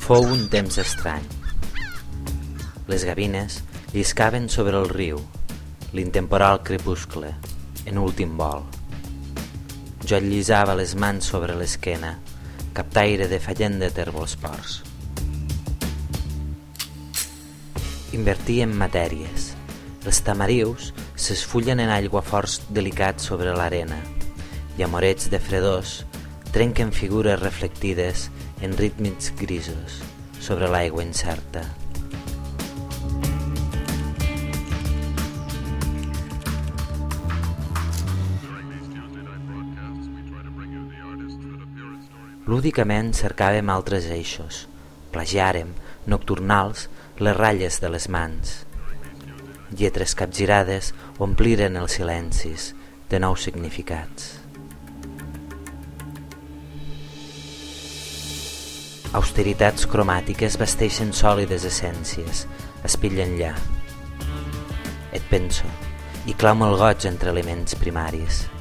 Fou un temps estrany. Les gavines lliscaven sobre el riu, l'intemporal crepuscle, en últim vol. Jo llisava les mans sobre l'esquena, captaire de fallent de tèrbols ports. Invertir en matèries. Els tamarius s'esfullen en aiguaforts delicats sobre l'arena i amorets de fredors trenquen figures reflectides en ritmes grisos sobre l'aigua incerta. Lúdicament cercàvem altres eixos, plagiàrem, nocturnals, les ratlles de les mans. Lletres capgirades ompliren els silencis de nous significats. Austeritats cromàtiques vesteixen sòlides essències, espitlen llà. Et penso, i clamo el goig entre elements primaris.